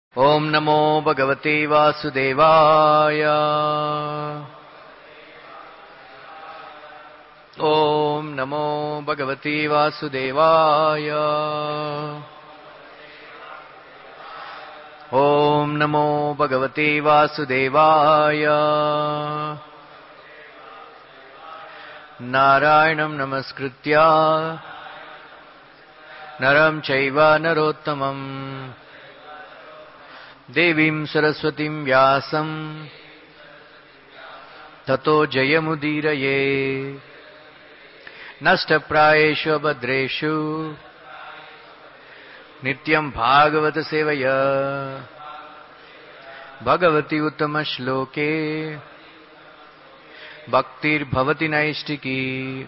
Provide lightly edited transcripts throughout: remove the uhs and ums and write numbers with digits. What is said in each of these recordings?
ओम नमो भगवते वासुदेवाय। ओम नमो भगवते वासुदेवाय। ओम नमो भगवते वासुदेवाय। नारायणं नमस्कृत्य नरं चैव नरोत्तमम् देवीं सरस्वतीं व्यासं ततो जयमुदीरये। नष्टप्रायेषु भद्रेषु नित्यं भागवत सेवया भगवति उत्तमश्लोके भक्तिर्भवति नैष्टिकी।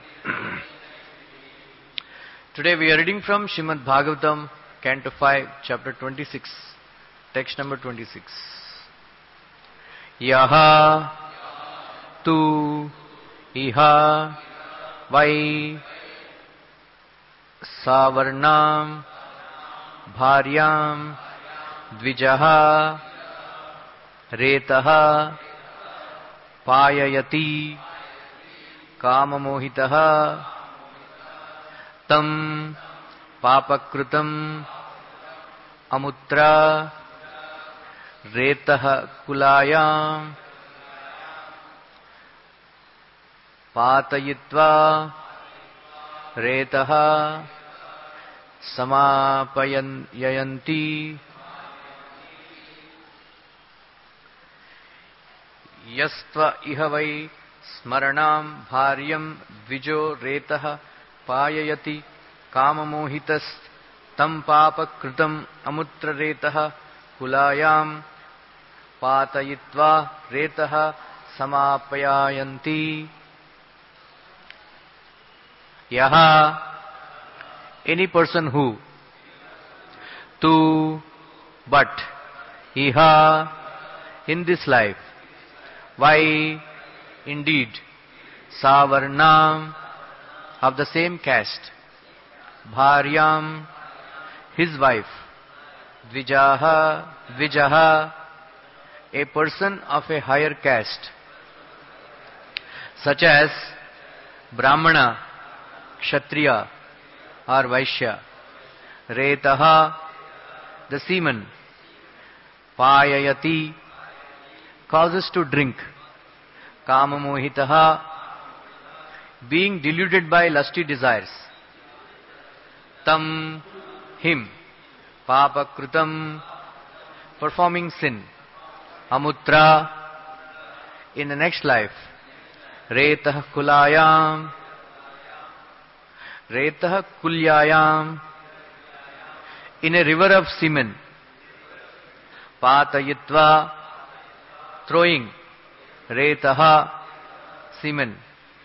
Today we are reading from Srimad Bhagavatam, Canto 5, Chapter 26, Text number 26. Yaha tu iha vai savarnam bharyam dvijaha retaha payayati kamamohitaha tam papakrutam amutra रेतः कुलायां पातयित्वा रेतः समापयन्ति यस्त्व इह वै स्मरणां भार्यं द्विजो रेतः पाययति काममोहितस्तं पापकृतम् अमुत्र रेतः कुलायां पातयित्वा रेतः समापयायन्ति। Yaha, any person who, tu, but, iha, in this life, why, indeed, savarnam, of the same caste, bharyam, his wife, dvijaha, a person of a higher caste, such as Brahmana, Kshatriya or Vaishya, Retaha, the semen, Payayati, causes to drink, Kamamohitaha, being deluded by lusty desires, Tam, him, Papakrutam, performing sin, Amutra, in the next life, Retah Kulayam, Retah Kulyayam, in a river of semen, Patayitva, throwing, Retaha, semen,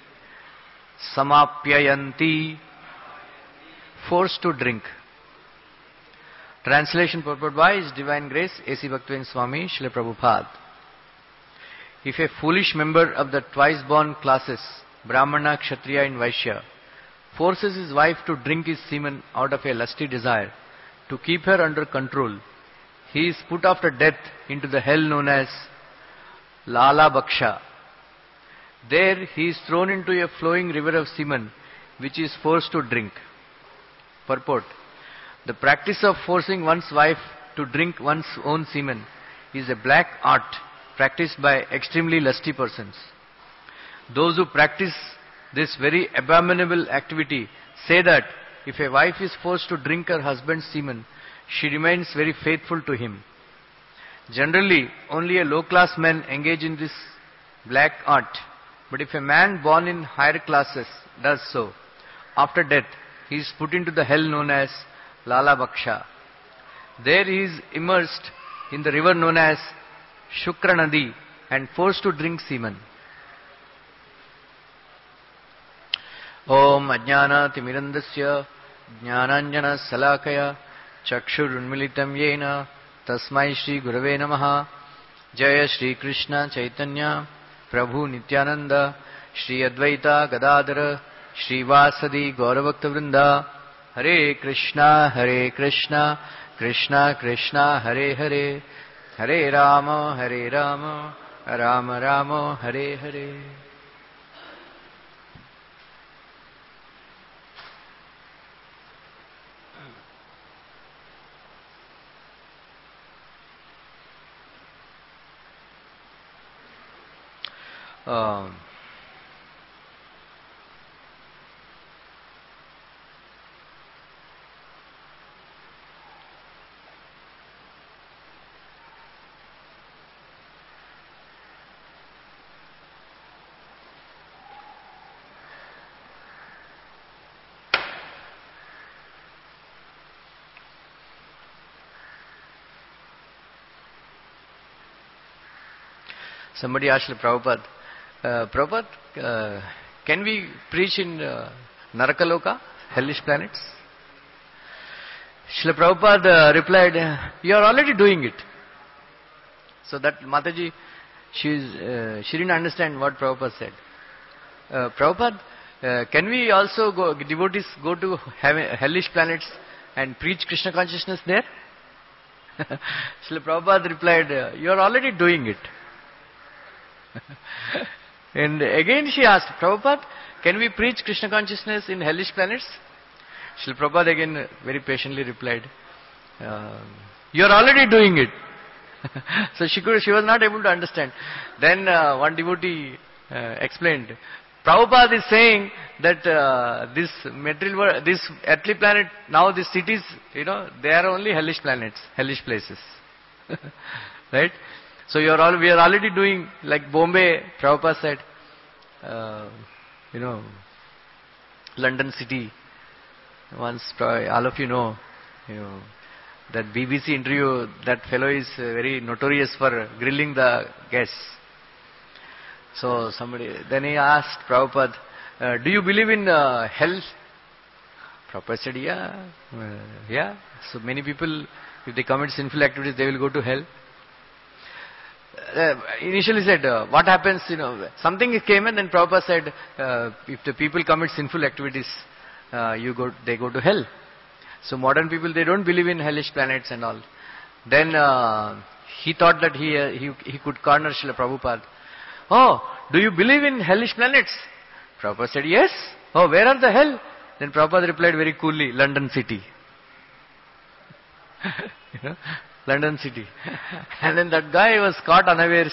Samapyayanti, forced to drink. Translation purport by His Divine Grace A.C. Bhaktivinoda Swami Srila Prabhupada. If a foolish member of the twice-born classes, Brahmana, Kshatriya and Vaishya, forces his wife to drink his semen out of a lusty desire, to keep her under control, he is put after death into the hell known as Lala Bhaksha. There he is thrown into a flowing river of semen, which is forced to drink. Purport. The practice of forcing one's wife to drink one's own semen is a black art practiced by extremely lusty persons. Those who practice this very abominable activity say that if a wife is forced to drink her husband's semen, she remains very faithful to him. Generally, only a low-class man engage in this black art. But if a man born in higher classes does so, after death, he is put into the hell known as Lala Bhaksha. There he is immersed in the river known as Shukra Nadi and forced to drink semen. Om Ajnana Timirandasya Jnananjana Salakaya Chakshurunmilitam Yena Tasmai Shri Gurave Namaha. Jaya Shri Krishna Chaitanya Prabhu Nityananda Shri Advaita Gadadhara Shri Vasadi Gauravakta Vrinda Hare Krishna Krishna Krishna Hare Hare, Hare Rama Hare Rama, Rama Rama Hare Hare. Um, Somebody asked Prabhupada, Prabhupada, can we preach in Narakaloka, hellish planets? Srila Prabhupada replied, you are already doing it. So that Mataji, she didn't understand what Prabhupada said. Prabhupada, can we also devotees go to hellish planets and preach Krishna consciousness there? Srila Prabhupada replied, you are already doing it. And again she asked, Prabhupada, can we preach Krishna consciousness in hellish planets? Srila Prabhupada again very patiently replied, you are already doing it. So she was not able to understand. Then one devotee explained, Prabhupada is saying that this material world, this earthly planet, now these cities, they are only hellish planets, hellish places. Right? So we are already doing, like Bombay, Prabhupada said, London city. Once, all of you know, that BBC interview, that fellow is very notorious for grilling the guests. So then he asked Prabhupada, do you believe in hell? Prabhupada said, yeah. So many people, if they commit sinful activities, they will go to hell. Initially said, what happens, something came and then Prabhupada said, if the people commit sinful activities, they go to hell. So modern people, they don't believe in hellish planets and all. Then he thought that he could corner Srila Prabhupada. Oh, do you believe in hellish planets? Prabhupada said, yes. Oh, where are the hell? Then Prabhupada replied very coolly, London city. London city. And then that guy was caught unawares,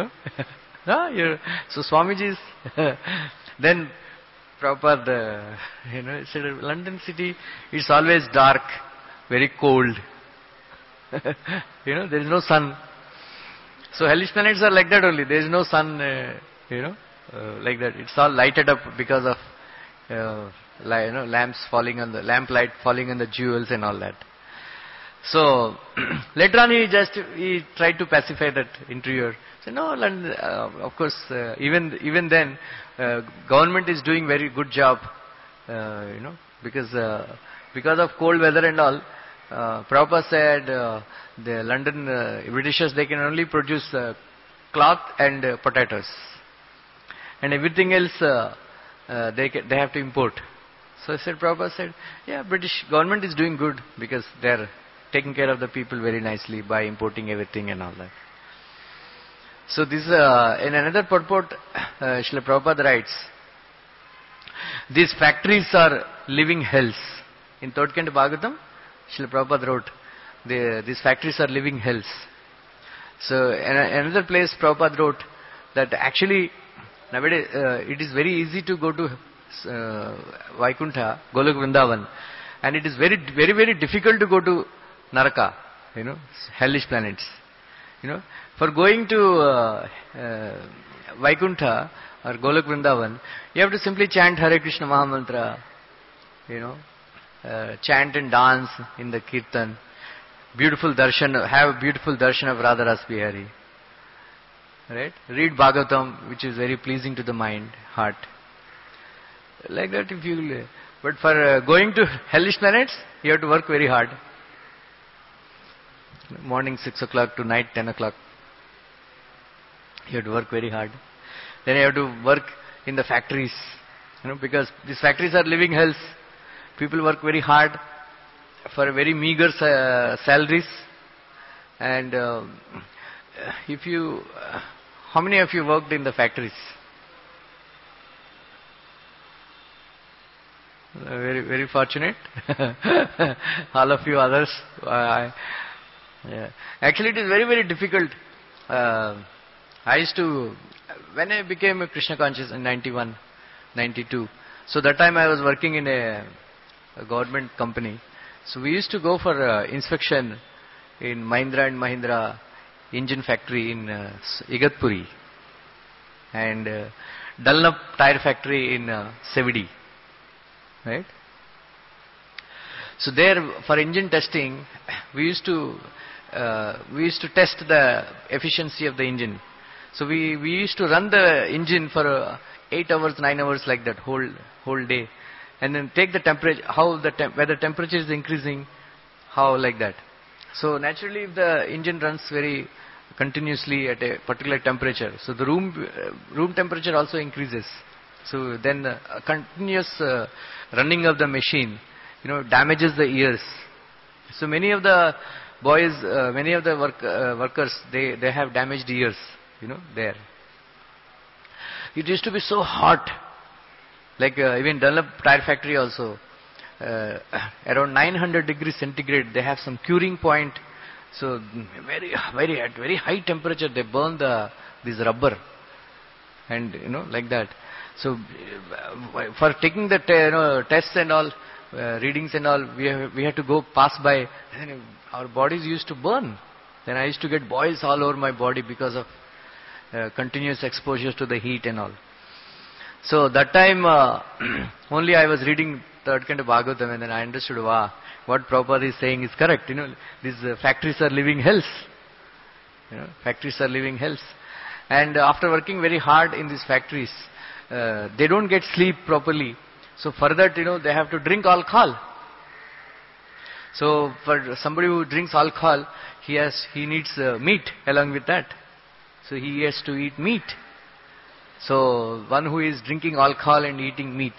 So Swamiji's, then Prabhupada, said, London city, it's always dark, very cold. There is no sun. So hellish planets are like that only. There is no sun, like that. It's all lighted up because of, lamps falling on the, lamplight falling on the jewels and all that. So later on he tried to pacify that interviewer. Said, no, of course, even then, government is doing very good job, because of cold weather and all. Prabhupada said the London Britishers, they can only produce cloth and potatoes, and everything else they have to import. So Prabhupada said, yeah, British government is doing good because they are taking care of the people very nicely by importing everything and all that. So this in another purport, Srila Prabhupada writes, these factories are living hells. In Third Canto Bhagavatam, Srila Prabhupada wrote, these factories are living hells. So in another place Prabhupada wrote that actually nowadays it is very easy to go to Vaikuntha, Golok Vrindavan, and it is very, very, very difficult to go to Naraka, hellish planets. For going to Vaikuntha or Golok Vrindavan, you have to simply chant Hare Krishna Mahamantra, chant and dance in the Kirtan, have a beautiful darshan of Radha Ras Bihari. Right? Read Bhagavatam, which is very pleasing to the mind, heart. Like that if you... But for going to hellish planets, you have to work very hard. Morning 6 o'clock to night 10 o'clock. You have to work very hard. Then you have to work in the factories. Because these factories are living hells. People work very hard. for very meager salaries. And if you, how many of you worked in the factories? Very, very fortunate. All of you others. Yeah. Actually, it is very, very difficult. I used to, when I became a Krishna conscious in 91, 92, so that time I was working in a government company. So we used to go for inspection in Mahindra and Mahindra engine factory in Igatpuri, and Dunlop tire factory in Sevidi. Right? So there, for engine testing, we used to test the efficiency of the engine. So we used to run the engine for 8 hours, 9 hours, like that whole day, and then take the temperature, whether temperature is increasing, how, like that. So naturally, if the engine runs very continuously at a particular temperature, so the room temperature also increases. So then a continuous running of the machine, damages the ears. So many of the boys, many of the workers, they have damaged ears, there. It used to be so hot, like even Dunlop tire factory also, around 900 degrees centigrade, they have some curing point. So at very high temperature, they burn this rubber, and like that. So for taking the tests and all, readings and all, we had to go pass by, and our bodies used to burn. Then I used to get boils all over my body because of continuous exposure to the heat and all. So that time only I was reading third kind of Bhagavatam, and then I understood, wow, what Prabhupada is saying is correct. These factories are living hells. Factories are living hells. And after working very hard in these factories, they don't get sleep properly. So for that, they have to drink alcohol. So for somebody who drinks alcohol, he needs meat along with that. So he has to eat meat. So one who is drinking alcohol and eating meat,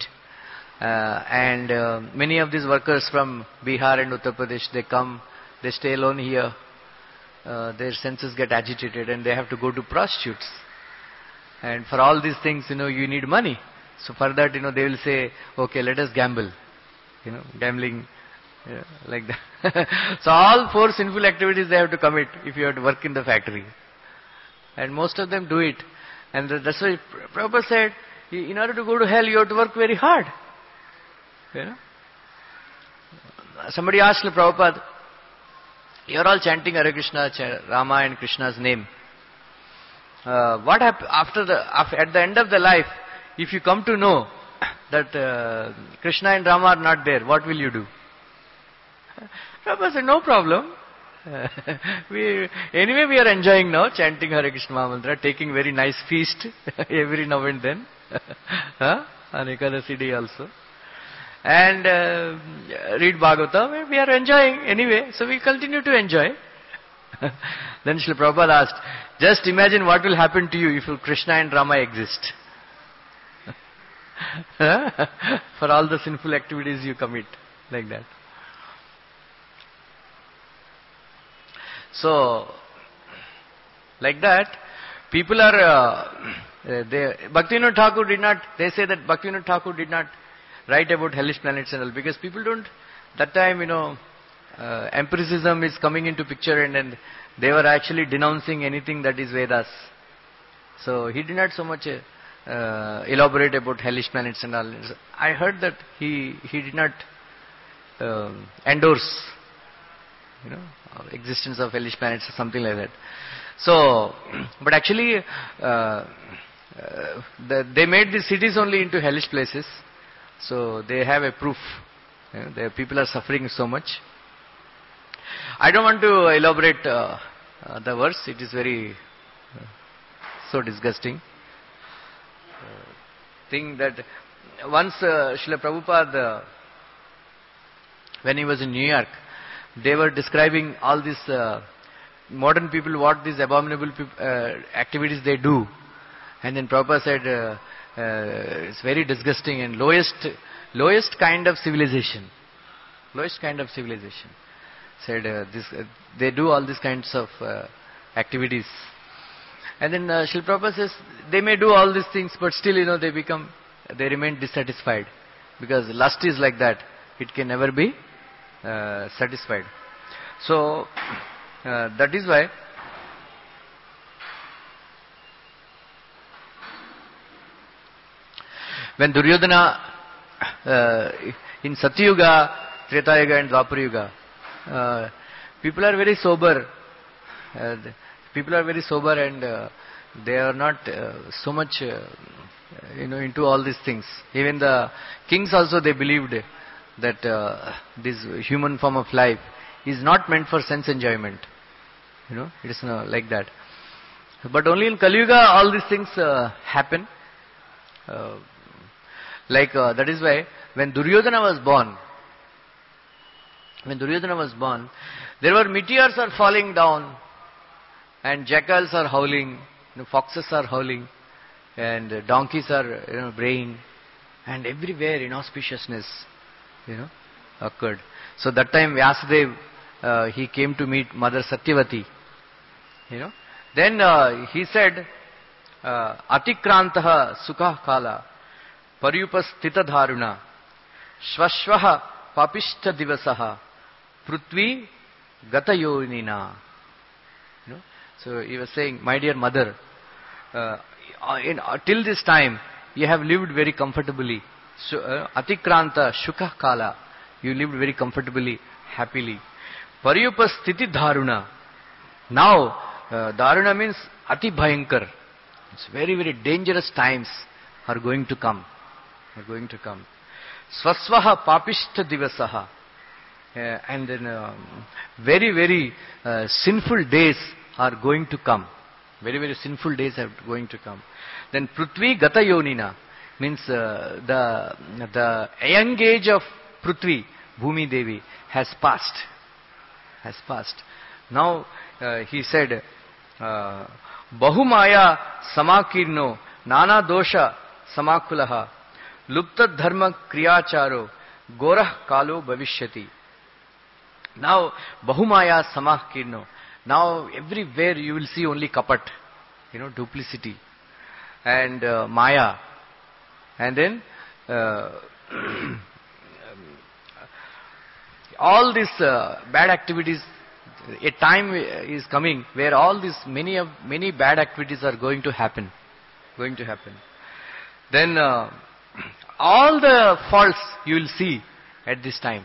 and many of these workers from Bihar and Uttar Pradesh, they come, they stay alone here. Their senses get agitated, and they have to go to prostitutes. And for all these things, you need money. So for that, they will say, okay, let us gamble. Gambling, like that. So all 4 sinful activities they have to commit if you have to work in the factory. And most of them do it. And that's why Prabhupada said, in order to go to hell, you have to work very hard. Somebody asked Prabhupada, you're all chanting Hare Krishna, Rama and Krishna's name. What happens at the end of the life, if you come to know that Krishna and Rama are not there, what will you do? Prabhupada said, no problem. Anyway, we are enjoying now, chanting Hare Krishna Mahamantra, taking very nice feast every now and then, on Ekadasi day also, and read Bhagavatam. We are enjoying anyway, so we continue to enjoy. Then Srila Prabhupada asked, just imagine what will happen to you if Krishna and Rama exist. For all the sinful activities you commit, like that. So, like that, people are, Bhaktivinoda Thakur did not, they say that Bhaktivinoda Thakur did not write about hellish planets and all, because people don't, that time, empiricism is coming into picture, and then they were actually denouncing anything that is Vedas. So he did not so much elaborate about hellish planets and all. I heard that he did not endorse, existence of hellish planets or something like that. So, but actually, they made these cities only into hellish places. So they have a proof. The people are suffering so much. I don't want to elaborate the verse. It is very so disgusting. Thing that once Srila Prabhupada, when he was in New York, they were describing all these modern people, what these abominable activities they do. And then Prabhupada said, it's very disgusting and lowest kind of civilization. lowest kind of civilization. Said they do all these kinds of activities. And then Srila Prabhupada says, they may do all these things, but still, they remain dissatisfied. Because lust is like that. It can never be satisfied. So, that is why when Duryodhana, in Satyuga, Treta Yuga and Dwapara Yuga, people are very sober. People are very sober and they are not so much into all these things. Even the kings also, they believed that this human form of life is not meant for sense enjoyment. It is like that. But only in Kali Yuga all these things happen. That is why when Duryodhana was born, there were meteors are falling down and jackals are howling, foxes are howling, and donkeys are braying, and everywhere inauspiciousness occurred. So that time Vyasadeva, he came to meet Mother Satyavati. Then he said, Atikrantaha sukha kala paryupastita dharuna svashvaha papishta divasaha prithvi gatayonina. So he was saying, my dear mother, till this time you have lived very comfortably. So, Atikranta Shukha Kala, you lived very comfortably, happily. Paryupastiti Dharuna. Now, Dharuna means Ati Bhayankar. It's very, very dangerous times are going to come. Swasvaha Papishta Divasaha. And then very, very sinful days are going to come. Very, very sinful days are going to come. Then Prithvi Gata Yonina means the young age of Prithvi, Bhumi Devi, has passed. Now he said, Bahumaya Samakirno Nana Dosha Samakulaha Lupta Dharma Kriyacharo Gorah Kalo Bhavishyati. Now Bahumaya Samakirno. Now everywhere you will see only kapat, duplicity and maya. And then all these bad activities, a time is coming where all these many bad activities are going to happen. Then all the faults you will see at this time.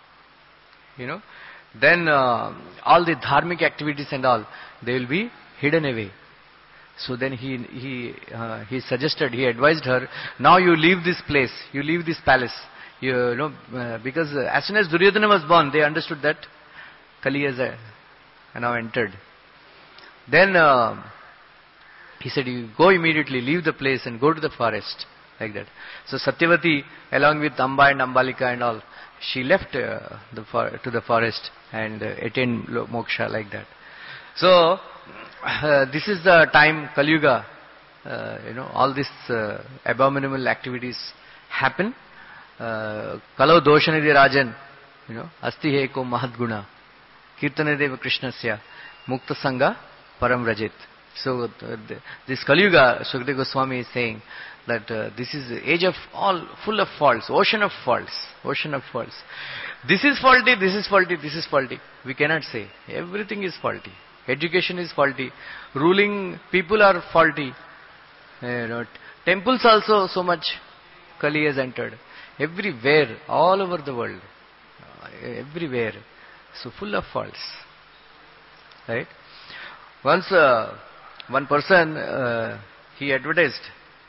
Then all the dharmic activities and all, they will be hidden away. So then he suggested, he advised her, now you leave this place, you leave this palace. Because as soon as Duryodhana was born, they understood that Kali has now entered. Then he said, you go immediately, leave the place and go to the forest. Like that. So Satyavati, along with Amba and Ambalika and all, she left to the forest and attained moksha like that. So this is the time Kali Yuga, all these abominable activities happen. Kalau doshanidhi rajan, asti he ko mahadguna, kirtane deva krishnasya, mukta sangha param rajit. So this Kali Yuga, Sukadeva Goswami is saying that this is the age of all full of faults, ocean of faults. This is faulty. We cannot say. Everything is faulty. Education is faulty. Ruling people are faulty. Temples also so much Kali has entered. Everywhere, all over the world. Everywhere. So full of faults. Right? Once one person, he advertised,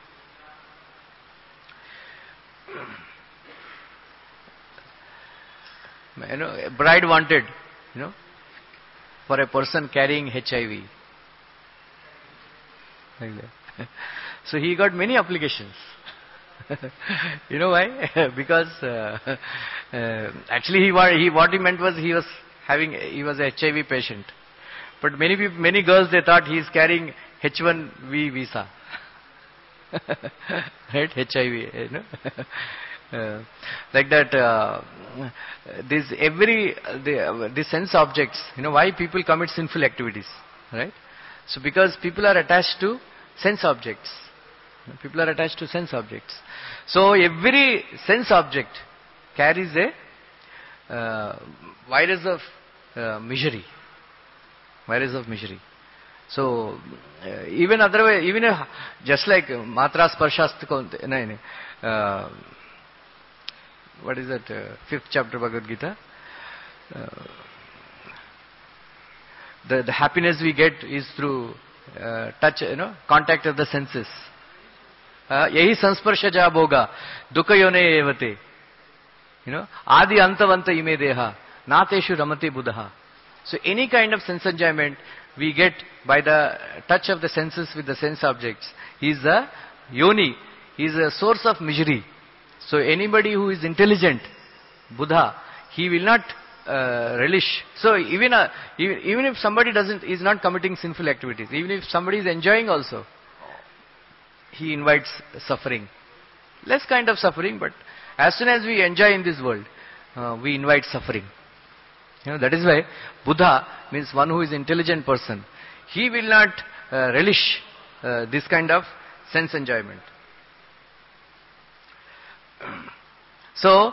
a bride wanted, for a person carrying HIV. Like that. So he got many applications. You know why? Because actually what he meant was he was a HIV patient. But many girls, they thought he is carrying H1B visa. Right? HIV. Uh, like that, these sense objects, why people commit sinful activities, right? So because people are attached to sense objects. People are attached to sense objects. So every sense object carries a virus of misery. Virus of misery. So even otherwise, even if, just like matra sparshast, what is that? Fifth chapter Bhagavad Gita. The happiness we get is through touch, contact of the senses. Yahi sansparshaja bhoga dukkayone evate. Adi antavanta ime deha nateshu ramate buddha. So any kind of sense enjoyment we get by the touch of the senses with the sense objects is a yoni, is a source of misery. So anybody who is intelligent, Buddha, he will not relish. So even if somebody is not committing sinful activities, even if somebody is enjoying also, he invites suffering. Less kind of suffering, but as soon as we enjoy in this world, we invite suffering. That is why Buddha means one who is intelligent person. He will not relish this kind of sense enjoyment. So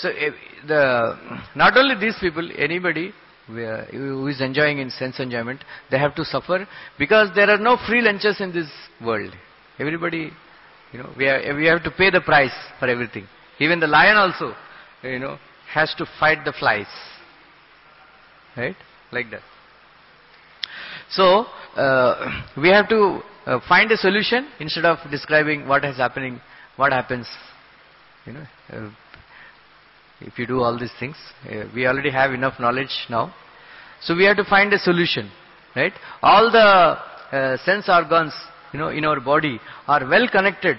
not only these people, anybody who is enjoying in sense enjoyment, they have to suffer because there are no free lunches in this world. Everybody, we have to pay the price for everything. Even the lion also, has to fight the flies. Right? Like that. So, we have to find a solution instead of describing what happens, if you do all these things. We already have enough knowledge now. So we have to find a solution, right? All the sense organs, in our body are well connected.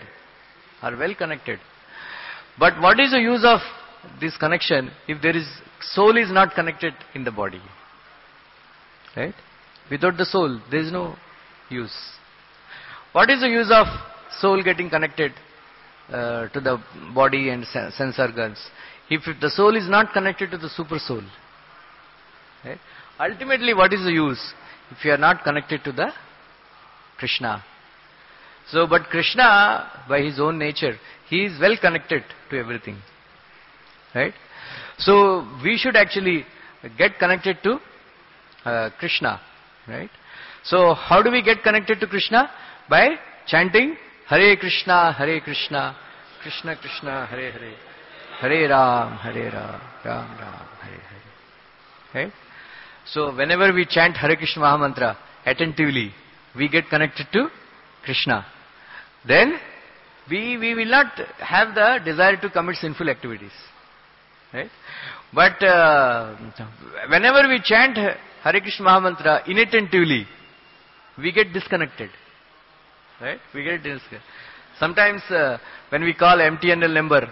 But what is the use of this connection if soul is not connected in the body? Right? Without the soul, there is no use. What is the use of soul getting connected to the body and sense organs if the soul is not connected to the super soul? Right? Ultimately, what is the use if you are not connected to the Krishna? So, but Krishna, by his own nature, he is well connected to everything. Right? So, we should actually get connected to Krishna. Right? So, how do we get connected to Krishna? By chanting Hare Krishna, Krishna Krishna, Hare Hare, Hare Ram, Ram Ram, Hare Hare. Right? So, whenever we chant Hare Krishna Mahamantra attentively, we get connected to Krishna. Then, we will not have the desire to commit sinful activities. Right? But whenever we chant Hare Krishna Mahamantra inattentively, we get disconnected. Right? We get disconnected. Sometimes when we call MTNL number,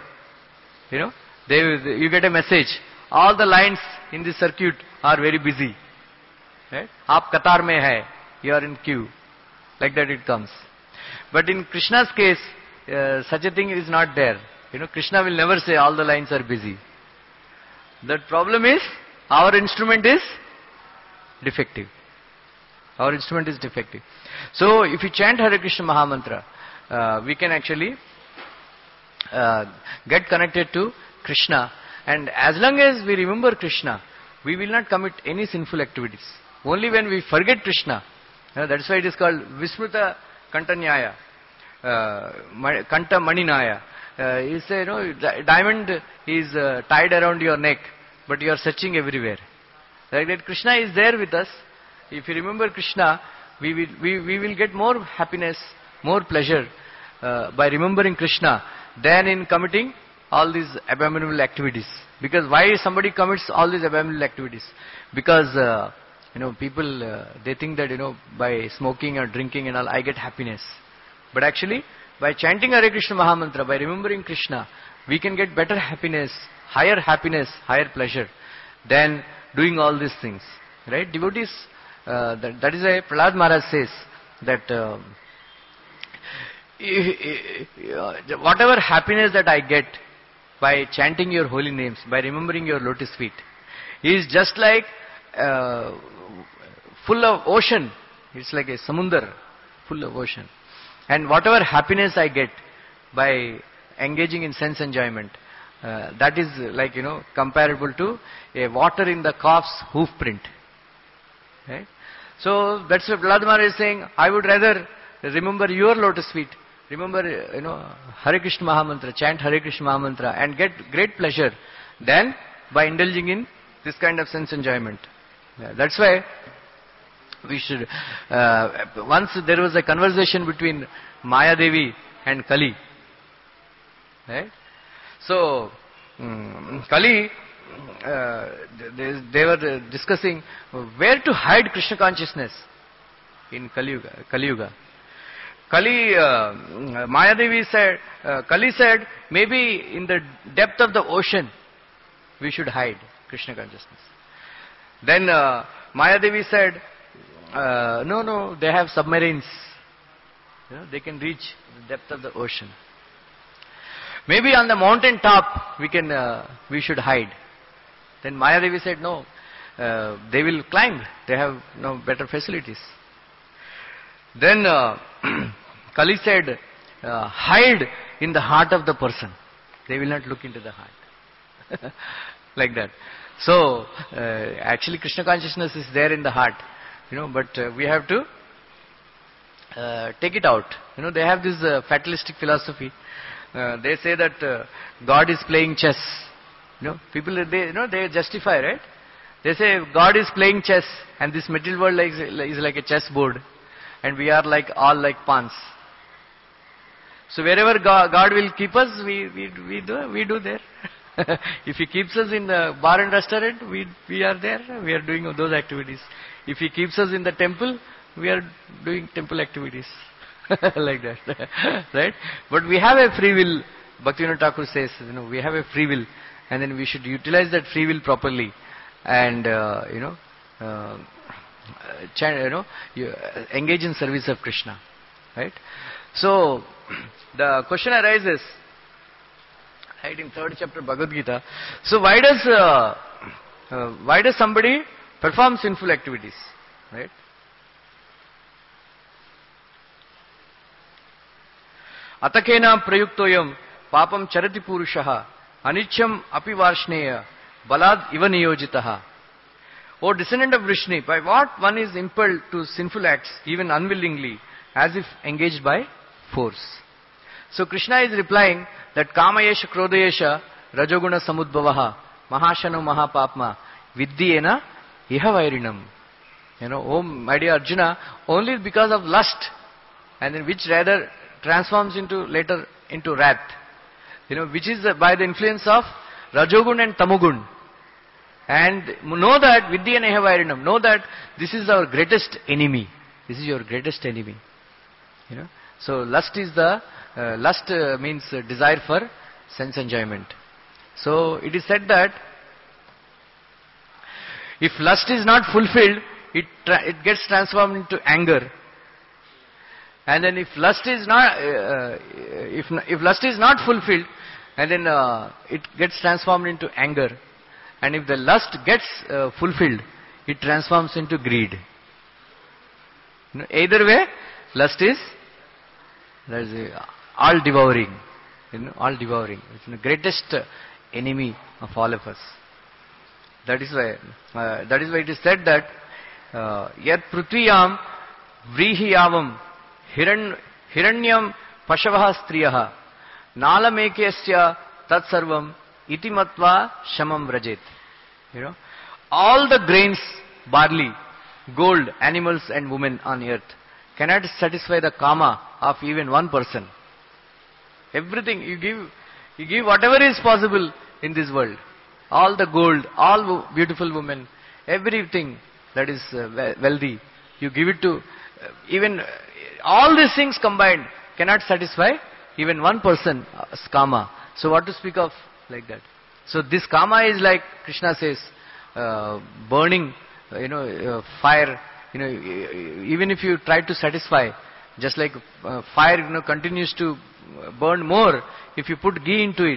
you get a message. All the lines in the circuit are very busy. Right? Aap Qatar mein hai, you are in queue. Like that it comes. But in Krishna's case, such a thing is not there. Krishna will never say all the lines are busy. The problem is, our instrument is defective. Our instrument is defective. So, if you chant Hare Krishna Mahamantra, we can actually get connected to Krishna. And as long as we remember Krishna, we will not commit any sinful activities. Only when we forget Krishna, that's why it is called Vismruta Kantanyaya, Kanta Maninaya. You say, diamond is tied around your neck, but you are searching everywhere. Like that, Krishna is there with us. If you remember Krishna, we will get more happiness, more pleasure by remembering Krishna than in committing all these abominable activities. Because why somebody commits all these abominable activities? Because people they think that by smoking or drinking and all I get happiness. But actually, by chanting Hare Krishna Mahamantra, by remembering Krishna, we can get better happiness, higher pleasure than doing all these things. Right? Devotees, that is why Prahlad Maharaj says that whatever happiness that I get by chanting your holy names, by remembering your lotus feet. He is just like full of ocean. It's like a samundar, full of ocean. And whatever happiness I get by engaging in sense enjoyment, that is like, comparable to a water in the calf's hoof print. Right? So that's what Prahlad Maharaj is saying. I would rather remember your lotus feet, remember, Hare Krishna Mahamantra, chant Hare Krishna Mahamantra and get great pleasure than by indulging in this kind of sense enjoyment. Yeah, that's why we should, once there was a conversation between Maya Devi and Kali. Right? So, Kali, they were discussing where to hide Krishna consciousness in Kali Yuga. Maya Devi said, Kali said, maybe in the depth of the ocean we should hide Krishna consciousness. Then Maya Devi said, no, they have submarines. They can reach the depth of the ocean. Maybe on the mountain top we should hide. Then Maya Devi said, no, they will climb. They have no better facilities. Then Kali said, hide in the heart of the person. They will not look into the heart. Like that. So, actually Krishna consciousness is there in the heart. But we have to take it out. They have this fatalistic philosophy. They say that God is playing chess. People, they justify, right? They say God is playing chess and this material world is like a chess board and we are all like pawns. So wherever God will keep us, we do there. If He keeps us in the bar and restaurant, we are there. We are doing those activities. If He keeps us in the temple, we are doing temple activities. Like that. Right? But we have a free will. Bhaktivinoda Thakur says, we have a free will. And then we should utilize that free will properly. And, engage in service of Krishna. Right? So, the question arises, right, in 3rd chapter Bhagavad Gita. So why does somebody perform sinful activities? Right? Atakena prayuktoyam papam charati purushaha anityam api varshneya balad iva niyojitaha. O descendant of Vrishni, by what one is impelled to sinful acts even unwillingly as if engaged by force. So Krishna is replying that kamayesha krodayesha rajoguna samudbhavaha mahashano mahapapma vidyena iha vairinam. Oh my dear Arjuna, only because of lust, and then which rather transforms later into wrath, which is by the influence of Rajogun and Tamogun. And know that Vidyena iha vairinam, know that this is our greatest enemy. This is your greatest enemy. So lust means desire for sense enjoyment. So it is said that if lust is not fulfilled, it gets transformed into anger. And then if lust is not fulfilled, and then it gets transformed into anger. And if the lust gets fulfilled, it transforms into greed. Either way, lust is all devouring. All devouring. It's the greatest enemy of all of us. That is why it is said that yat prithviyam vrihiyavam hiranyam pashavah striyaha nalamekesya tat sarvam iti matva shamam vrajet. All the grains, barley, gold, animals and women on earth cannot satisfy the kama of even one person. Everything you give whatever is possible in this world. All the gold, all beautiful women, everything that is wealthy, you give it to, even all these things combined cannot satisfy even one person's kama. So what to speak of like that? So this kama is like Krishna says, burning, fire. Even if you try to satisfy, just like fire, continues to burn more. If you put ghee into it,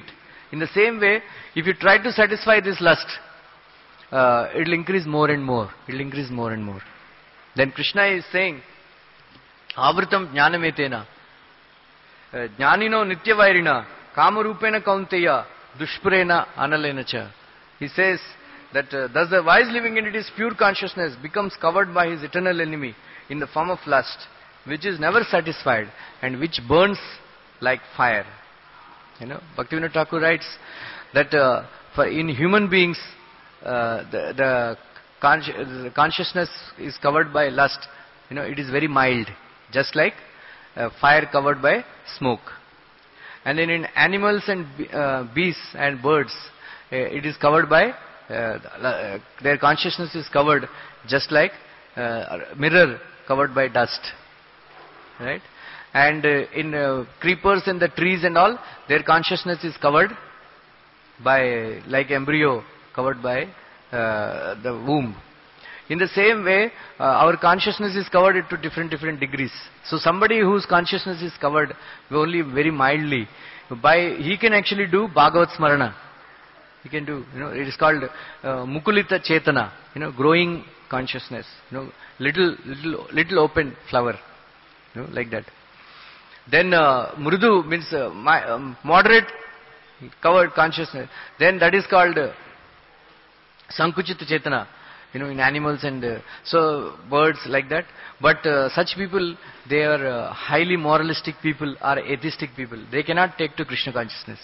In the same way, if you try to satisfy this lust, it will increase more and more. It will increase more and more. Then Krishna is saying, Avritam jnanametena, jnanino nityavairina, kamarupena kaunteya, dushprena analena cha. He says that thus the wise living entity's pure consciousness becomes covered by his eternal enemy in the form of lust, which is never satisfied and which burns like fire. Bhaktivinoda Thakur writes that for in human beings, the consciousness is covered by lust. It is very mild, just like fire covered by smoke. And then in animals and beasts and birds, it is covered by their consciousness is covered just like mirror covered by dust, right? And in creepers and the trees and all, their consciousness is covered by, like embryo covered by the womb. In the same way, our consciousness is covered to different degrees. So somebody whose consciousness is covered only very mildly, he can actually do Bhagavat Smarana. He can do, it is called Mukulita Chetana, growing consciousness, little open flower, like that. Then Mrudu means moderate covered consciousness. Then that is called Sankuchita Chetana, in animals and so birds, like that. But such people, they are highly moralistic people or atheistic people. They cannot take to Krishna consciousness.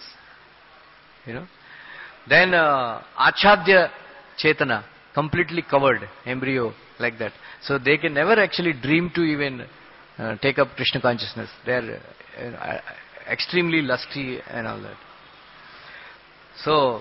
Then Achadya Chetana, completely covered embryo, like that. So they can never actually dream to even take up Krishna consciousness. They are extremely lusty and all that. So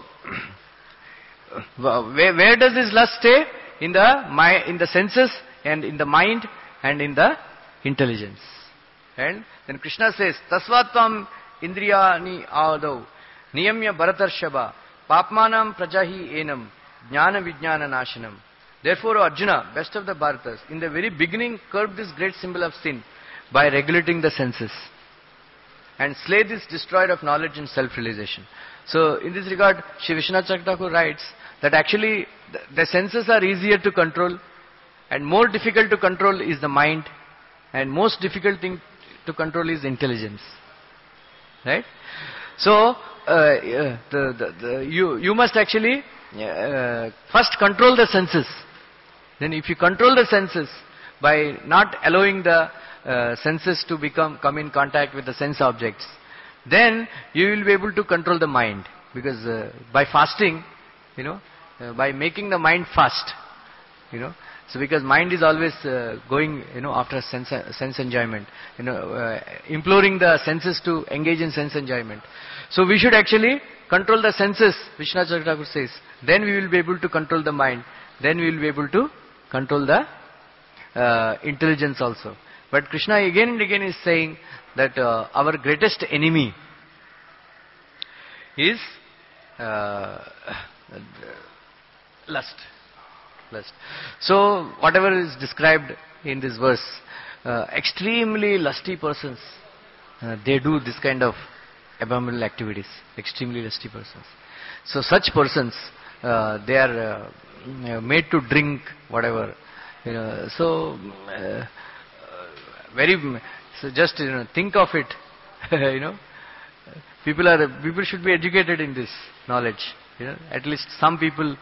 where does this lust stay? In the senses and in the mind and in the intelligence. And then Krishna says, Tasvatvam indriyani ādau niyamya bharatarshava papmanam prajahi enam jnana vijnana nashanam. Therefore, Arjuna, best of the Bharatas, in the very beginning curbed this great symbol of sin by regulating the senses and slay this destroyer of knowledge and self-realization. So, in this regard, Shri Vishwanath Chakravarti writes that actually the senses are easier to control and more difficult to control is the mind, and most difficult thing to control is intelligence. Right? So, you must actually first control the senses. Then if you control the senses by not allowing the senses to come in contact with the sense objects, then you will be able to control the mind. Because by fasting, by making the mind fast, so because mind is always going, after sense enjoyment, imploring the senses to engage in sense enjoyment. So we should actually control the senses, Vishwanath Chakravarti says. Then we will be able to control the mind. Then we will be able to control the intelligence also. But Krishna again and again is saying that our greatest enemy is lust. So whatever is described in this verse, extremely lusty persons, they do this kind of abominable activities. Extremely lusty persons. So such persons, they are made to drink whatever. So just think of it. People should be educated in this knowledge. At least some people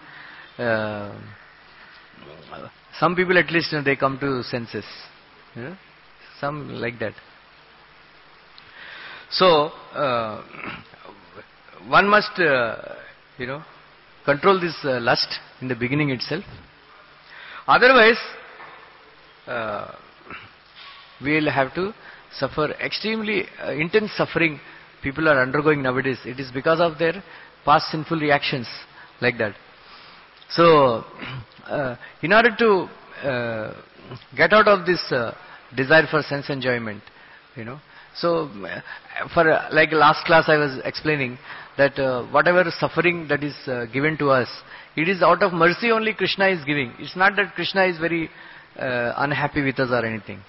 at least they come to senses. Some like that. So one must control this lust in the beginning itself. Otherwise, we will have to suffer extremely intense suffering. People are undergoing nowadays. It is because of their past sinful reactions, like that. So, in order to get out of this desire for sense enjoyment, so for like last class I was explaining that whatever suffering that is given to us, it is out of mercy only Krishna is giving. It's not that Krishna is very unhappy with us or anything.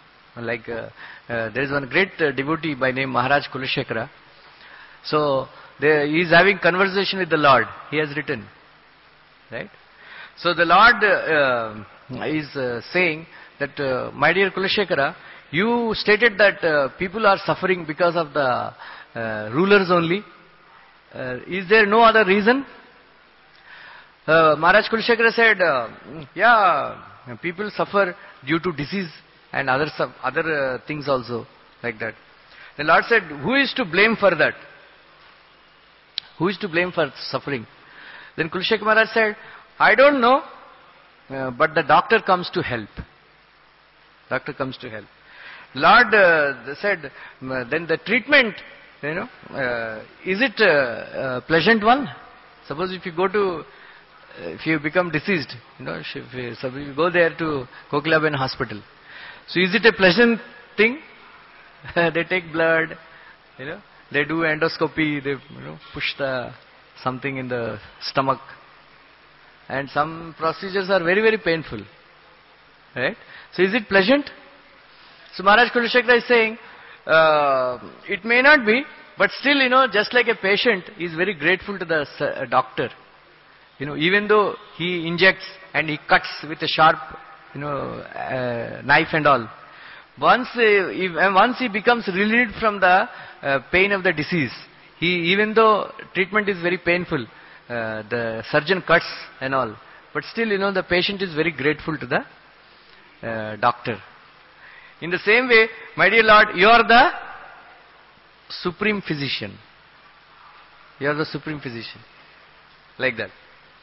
Like there is one great devotee by name Maharaj Kulashekara. So he is having conversation with the Lord. He has written. Right? So the Lord is saying that, my dear Kulashekara, you stated that people are suffering because of the rulers only. Is there no other reason? Maharaj Kulashekara said, yeah, people suffer due to disease and other things also, like that. The Lord said, who is to blame for that? Who is to blame for suffering? Then Kulashekara Maharaj said, I don't know, but the doctor comes to help. Doctor comes to help. Lord said, then the treatment, is it a pleasant one? Suppose if you go to, if you become deceased, suppose you go there to Kokilaben hospital. So is it a pleasant thing? They take blood, they do endoscopy, they push something in the stomach. And some procedures are very, very painful. Right? So is it pleasant? So Maharaj Kulashekara is saying, it may not be, but still, just like a patient is very grateful to the doctor. Even though he injects and he cuts with a sharp, knife and all. Once he becomes relieved from the pain of the disease, even though treatment is very painful, the surgeon cuts and all, but still, the patient is very grateful to the doctor. In the same way, my dear Lord, you are the supreme physician. You are the supreme physician. Like that.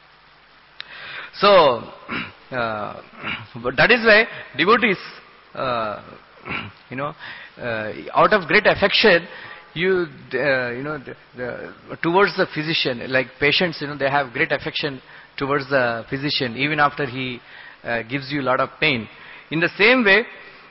So, but that is why devotees, out of great affection, towards the physician, like patients, they have great affection towards the physician, even after he gives you a lot of pain. In the same way,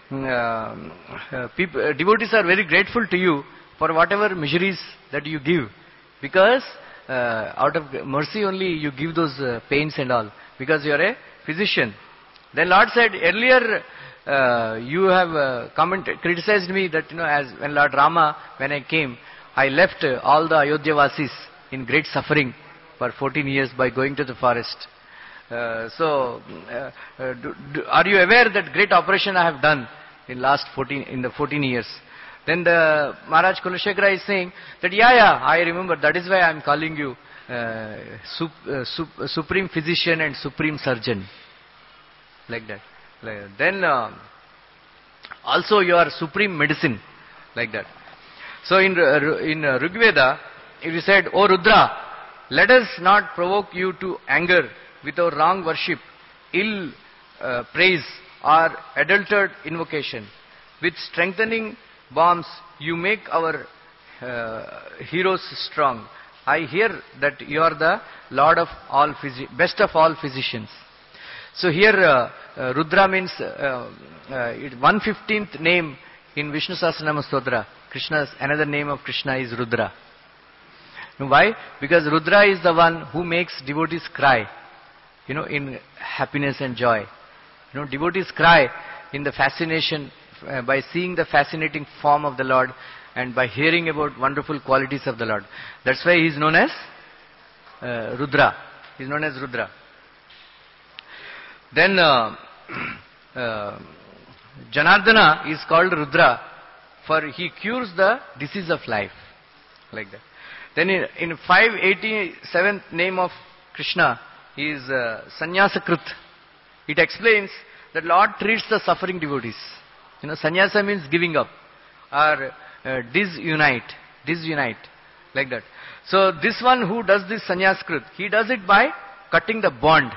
devotees are very grateful to you for whatever miseries that you give, because out of mercy only you give those pains and all, because you are a physician. Then Lord said, earlier you have criticized me that, as when Lord Rama, when I came, I left all the Ayodhya Vasis in great suffering for 14 years by going to the forest. Are you aware that great operation I have done in the 14 years? Then the Maharaj Kulashekara is saying that, yeah, I remember. That is why I am calling you supreme physician and supreme surgeon. Like that. Then also you are supreme medicine. Like that. So in Rigveda, it is said, O Rudra, let us not provoke you to anger with our wrong worship, ill praise or adulterated invocation. With strengthening bombs, you make our heroes strong. I hear that you are the Lord of all, best of all physicians. So here Rudra means 1/15th name in Vishnu Sahasranama Stotra. Krishna's another name of Krishna is Rudra. Why? Because Rudra is the one who makes devotees cry, in happiness and joy. Devotees cry in the fascination by seeing the fascinating form of the Lord and by hearing about wonderful qualities of the Lord. That's why he is known as Rudra. He is known as Rudra. Then Janardana is called Rudra, for he cures the disease of life. Like that. Then in 587th name of Krishna is Sannyasakrit. It explains that Lord treats the suffering devotees. Sannyasa means giving up or disunite, like that. So this one who does this Sannyasakrit, he does it by cutting the bond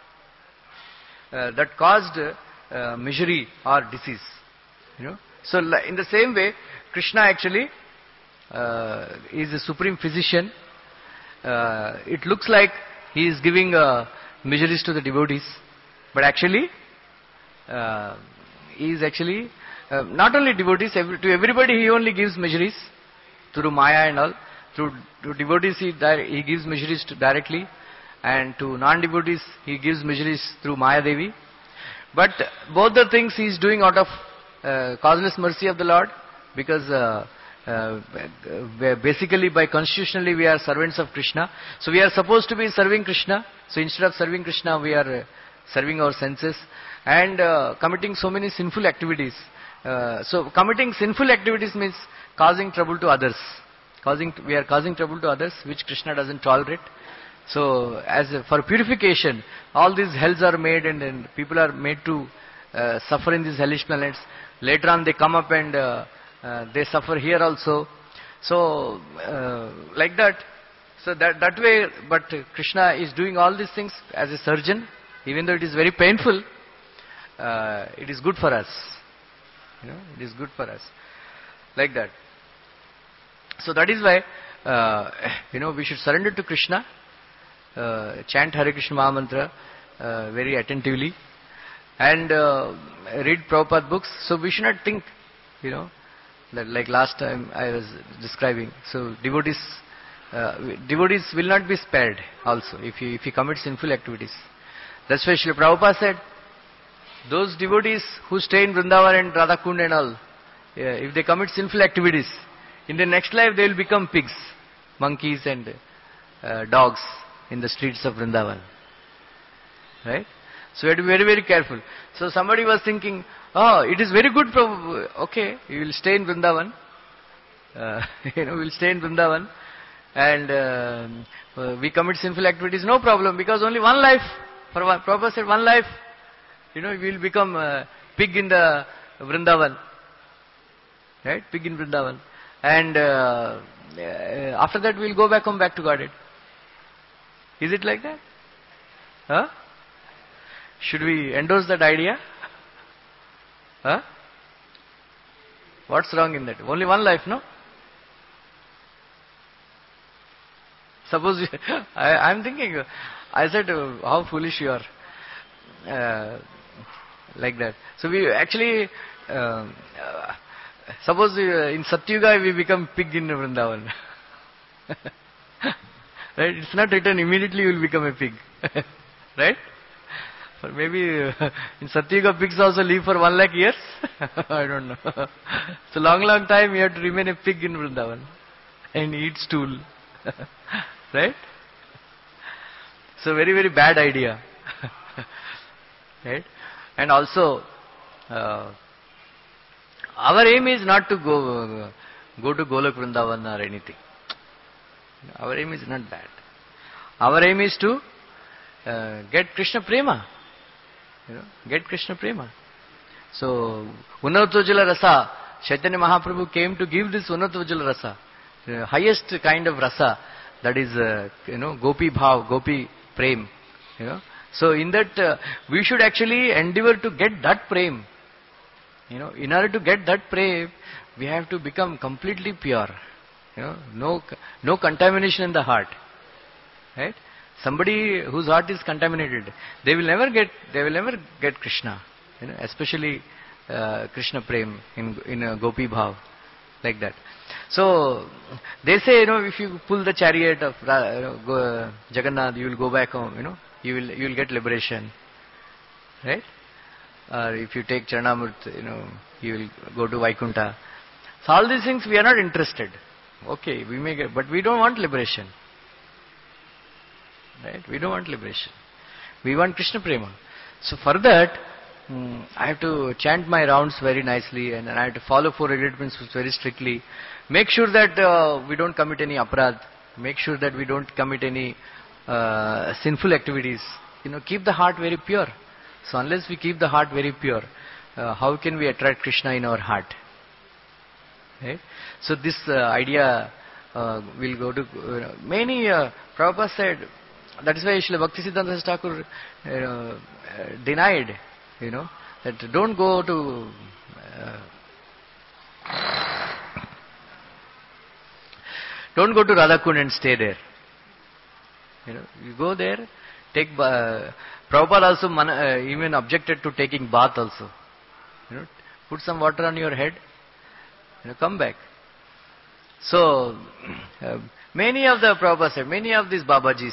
that caused misery or disease. So in the same way, Krishna actually is a supreme physician. It looks like he is giving miseries to the devotees, but actually he is actually not only devotees, to everybody he only gives miseries through Maya and all. To devotees he gives miseries directly, and to non-devotees he gives miseries through Maya Devi. But both the things he is doing out of causeless mercy of the Lord, because Basically, by constitutionally, we are servants of Krishna. So we are supposed to be serving Krishna. So instead of serving Krishna, we are serving our senses and committing so many sinful activities. So committing sinful activities means causing trouble to others. We are causing trouble to others, which Krishna doesn't tolerate. So for purification, all these hells are made, and then people are made to suffer in these hellish planets. Later on, they come up and they suffer here also. So like that. So that way, but Krishna is doing all these things as a surgeon, even though it is very painful. It is good for us. It is good for us. Like that. So that is why, we should surrender to Krishna, chant Hare Krishna Mahamantra very attentively, and read Prabhupada books. So we should not think, that like last time I was describing. So devotees will not be spared also if you commit sinful activities. That's why Srila Prabhupada said, those devotees who stay in Vrindavan and Radhakund and all, if they commit sinful activities, in the next life they will become pigs, monkeys and dogs in the streets of Vrindavan. Right? So we have to be very, very careful. So somebody was thinking, it is very good, okay, you will stay in Vrindavan. We will stay in Vrindavan and we commit sinful activities, no problem, because only one life, Prabhupada said one life, we will become pig in the Vrindavan. Right? Pig in Vrindavan. And after that we will go back home, back to Godhead. Is it like that? Huh? Should we endorse that idea? Huh? What's wrong in that? Only one life, no? Suppose I'm thinking, I said, how foolish you are. Like that. So we actually, suppose in Satyuga we become pig in Vrindavan. Right? It's not written immediately you will become a pig. Right? Or maybe in Satyuga pigs also live for 1 lakh years. I don't know. So long time you have to remain a pig in Vrindavan and eat stool. Right? So very, very bad idea. Right? And also, our aim is not to go to Golok Vrindavan or anything. Our aim is not that. Our aim is to get Krishna Prema. Get Krishna Prema. So, Unnatavajjala Rasa, Chaitanya Mahaprabhu came to give this Unnatavajjala Rasa, the highest kind of rasa, that is, Gopi Bhav, Gopi Prem. So in that, we should actually endeavor to get that prem. In order to get that prem, we have to become completely pure. No contamination in the heart. Right? Somebody whose heart is contaminated, they will never get Krishna. Especially Krishna Prem in a Gopi Bhav, like that. So they say, if you pull the chariot of Jagannath, you will go back home. You will get liberation, right? Or if you take Charanamrit, you will go to Vaikuntha. So all these things we are not interested. Okay, we may get, but we don't want liberation. Right? We don't want liberation. We want Krishna Prema. So for that, I have to chant my rounds very nicely, and I have to follow 4 regulated principles very strictly. Make sure that we don't commit any aparadh. Make sure that we don't commit any sinful activities. Keep the heart very pure. So unless we keep the heart very pure, how can we attract Krishna in our heart? Right? So this idea will go to many. Prabhupada said, that is why Srila Bhaktisiddhanta Thakur denied, that don't go to Radhakund and stay there. You go there, take Prabhupada also even objected to taking bath also. Put some water on your head, come back. So many of the Prabhupada said, many of these Babajis,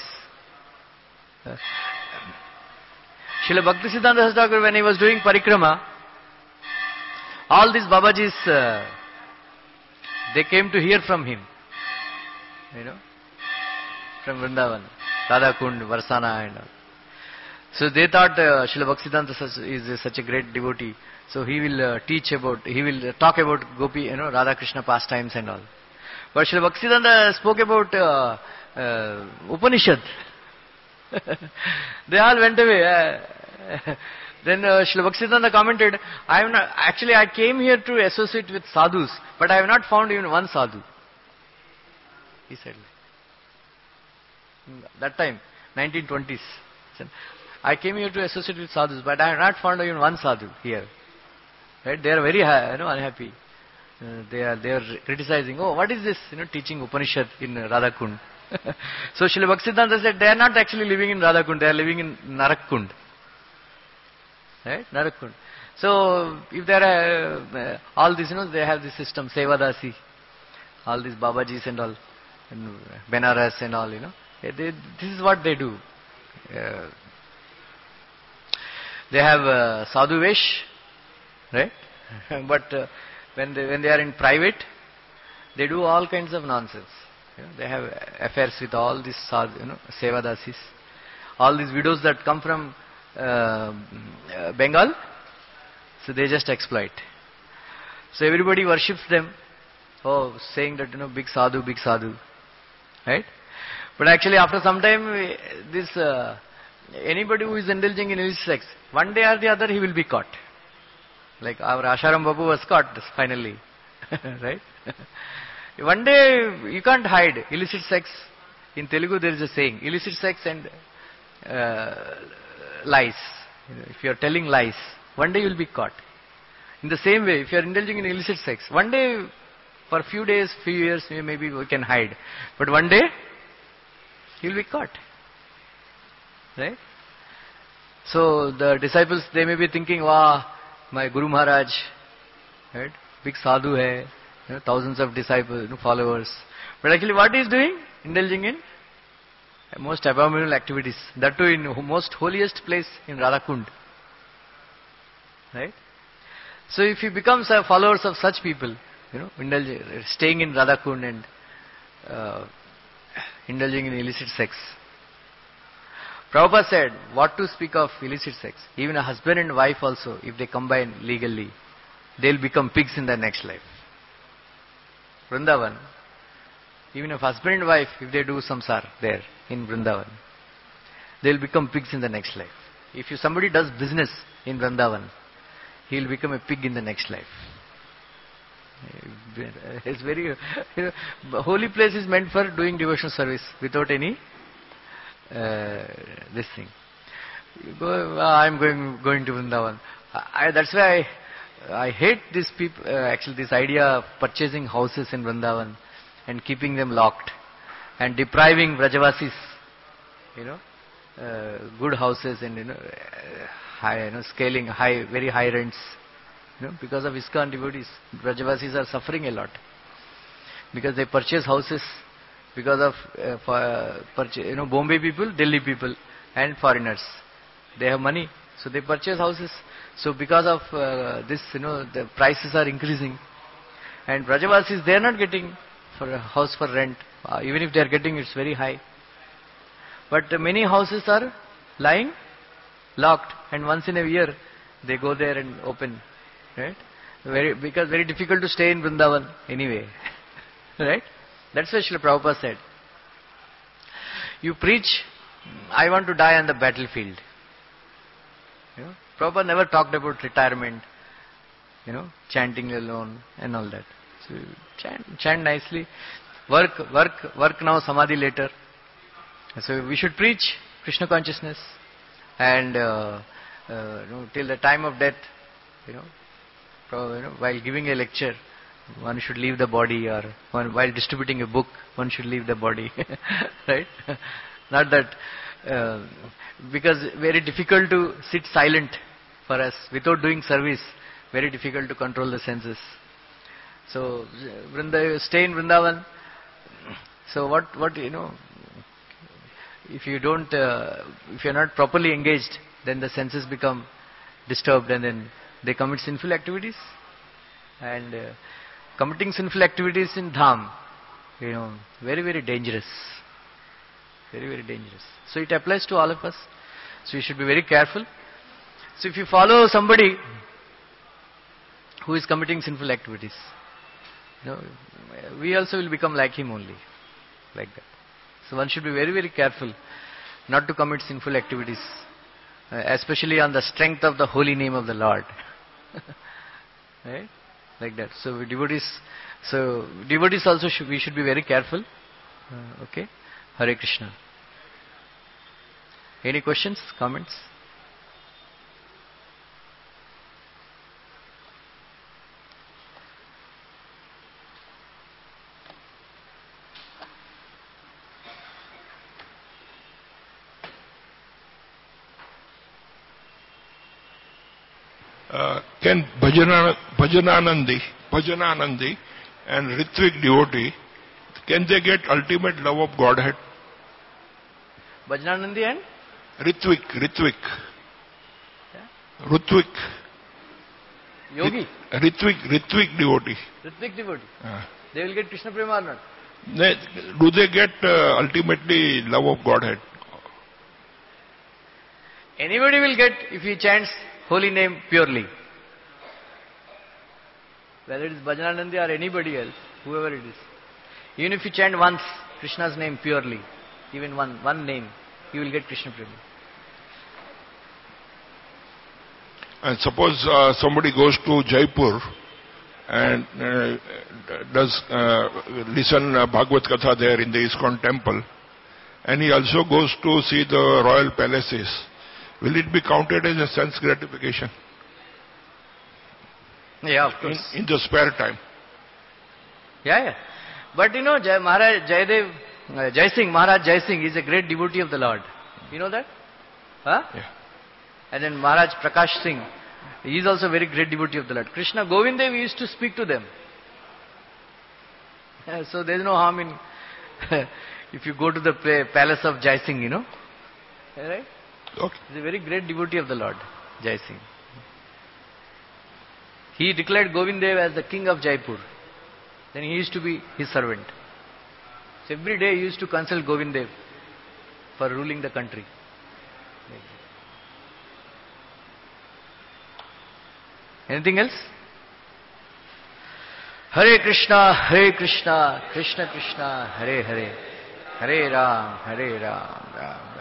Srila Bhaktisiddhanta Thakur, when he was doing parikrama, all these Babajis, They came to hear from him, you know, from Vrindavan, Radha Kund, Varsana and all. So they thought Srila Bhaktisiddhanta is such a great devotee. So he will he will talk about Gopi, Radha Krishna pastimes and all. But Srila Bhaktisiddhanta spoke about Upanishad. They all went away. Then Srila Bhaktisiddhanta commented, I came here to associate with sadhus, but I have not found even one sadhu. He said. That time, 1920s. I came here to associate with sadhus, but I have not found even one sadhu here. Right? They are very unhappy. They are criticizing. Oh, what is this? Teaching Upanishad in Radhakund. So Srila Bhaktisiddhanta said they are not actually living in Radhakund. They are living in Narakund. Right? Narakund. So if there are all this, they have this system, Sevadasi, all these Babajis and all, and Benaras and all, this is what they do. They have sadhu vesh, right? But when they are in private, they do all kinds of nonsense. They have affairs with all these sevadasis, all these widows that come from Bengal. So they just exploit. So everybody worships them. Oh, saying that big sadhu, right? But actually, after some time, this anybody who is indulging in illicit sex, one day or the other he will be caught. Like our Asharam Babu was caught finally, right? One day you can't hide illicit sex. In Telugu there is a saying: illicit sex and lies. If you are telling lies, one day you will be caught. In the same way, if you are indulging in illicit sex, one day, for a few days, few years, maybe we can hide, but one day you will be caught. Right? So the disciples, they may be thinking, wow, my Guru Maharaj, right? Big sadhu hai, thousands of disciples, followers. But actually what he is doing? Indulging in most abominable activities. That too in most holiest place in Radhakund. Right? So if he becomes followers of such people, staying in Radhakund and indulging in illicit sex. Prabhupada said, what to speak of illicit sex? Even a husband and wife also, if they combine legally, they'll become pigs in the next life. Vrindavan, even if husband and wife, if they do samsar there in Vrindavan, they'll become pigs in the next life. If somebody does business in Vrindavan, he'll become a pig in the next life. It's very, holy place is meant for doing devotional service without any this thing. I'm going to Vrindavan. That's why I hate this people. Actually, this idea of purchasing houses in Vrindavan and keeping them locked and depriving Vrajavasis, good houses and high, scaling high, very high rents. Because of ISKCON devotees, Vrajavasis are suffering a lot because they purchase houses because of Bombay people, Delhi people, and foreigners. They have money, so they purchase houses. So because of this, the prices are increasing, and Vrajavasis, they are not getting for a house for rent. Even if they are getting, it's very high. But many houses are lying locked, and once in a year they go there and open. Right? Because very difficult to stay in Vrindavan anyway. Right? That's what Srila Prabhupada said. You preach, I want to die on the battlefield. Prabhupada never talked about retirement, chanting alone and all that. So chant nicely. Work now, samadhi later. So we should preach Krishna consciousness and till the time of death, while giving a lecture, one should leave the body, or while distributing a book, one should leave the body. Right? Not that, because very difficult to sit silent for us without doing service, very difficult to control the senses. So, stay in Vrindavan. So what if you don't, if you're not properly engaged, then the senses become disturbed and then they commit sinful activities. And committing sinful activities in dham, very, very dangerous. Very, very dangerous. So it applies to all of us. So you should be very careful. So if you follow somebody who is committing sinful activities, we also will become like him only. Like that. So one should be very, very careful not to commit sinful activities, especially on the strength of the holy name of the Lord. Right? Like that. So devotees also we should be very careful. Okay? Hare Krishna. Any questions, comments? Can Bhajananandi and Ritvik devotee, can they get ultimate love of Godhead? Bhajananandi and? Ritvik. Yeah. Rutvik. Yogi? Ritvik devotee. Ritvik devotee. They will get Krishna Prema or not? Do they get ultimately love of Godhead? Anybody will get if he chants holy name purely. Whether it is Bhajananandi or anybody else, whoever it is. Even if you chant once Krishna's name purely, even one name, you will get Krishna Prema. And suppose somebody goes to Jaipur and does listen Bhagavad Katha there in the ISKCON temple, and he also goes to see the royal palaces. Will it be counted as a sense gratification? Yeah, of course. In the spare time. Yeah. But Maharaj Jai Singh is a great devotee of the Lord. You know that? Huh? Yeah. And then Maharaj Prakash Singh, he is also a very great devotee of the Lord. Krishna Govind Dev used to speak to them. So there is no harm in if you go to the palace of Jai Singh, Right? Okay. He is a very great devotee of the Lord, Jai Singh. He declared Govind Dev as the king of Jaipur. Then he used to be his servant. So every day he used to consult Govind Dev for ruling the country. Anything else? Hare Krishna, Krishna Krishna, Hare Hare, Hare Ram, Ram Ram.